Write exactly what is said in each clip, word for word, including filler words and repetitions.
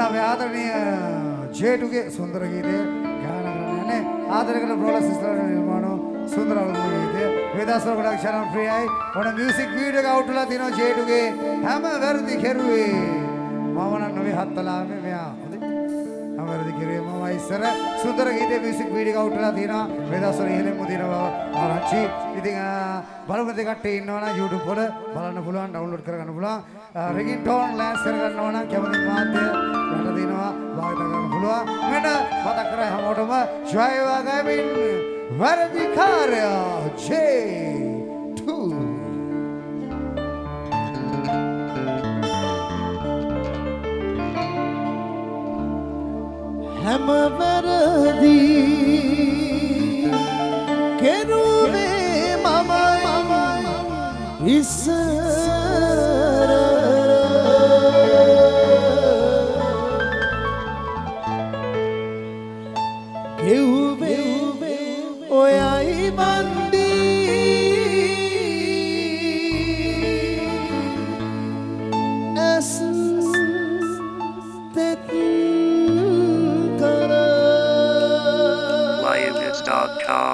මේ ආදරණීය ජේටුගේ සුන්දර ගීතය ගායනා කරන්නේ ආදරකර බ්‍රොලර් සිස්ටර්ලා නිර්මාණ සුන්දර අලුත් ගීතය වේදාස්වර ප්‍රොඩක්ෂන් ප්‍රියයි ඔන මියුසික් වීඩියෝ එක අවුට්ලා තිනවා ජේටුගේ හැම වැරදි කෙරුවේ මම නම් නොවේ හත්තලාමේ මෙයා හොඳයි හැම වැරදි කෙරුවේ මම ඉස්සර සුන්දර ගීතේ මියුසික් වීඩියෝ එක අවුට්ලා තිනවා වේදාස්වර ඉහළින් මුදිනවා ආරච්චි ඉතින් බලමු දෙකට ඉන්නවනම් YouTube වල බලන්න පුළුවන් ඩවුන්ලෝඩ් කරගන්න පුළුවන් රිගින්ටෝන් ලෑන්ස් කරගන්න ඕන කැමති මාධ්‍ය යට දෙනවා භාවිත කරන්න පුළුවන් මෙන්න මතක් කරයි හැමෝටම ජයවා ගමින් වර්ධිකාරය ජේ two හැම වැරදි කෙරුවේ මමයි ඉස්සර ඔයයි බන්දී ඇස් තෙත් කර lions dot com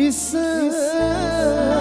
ඉස්සර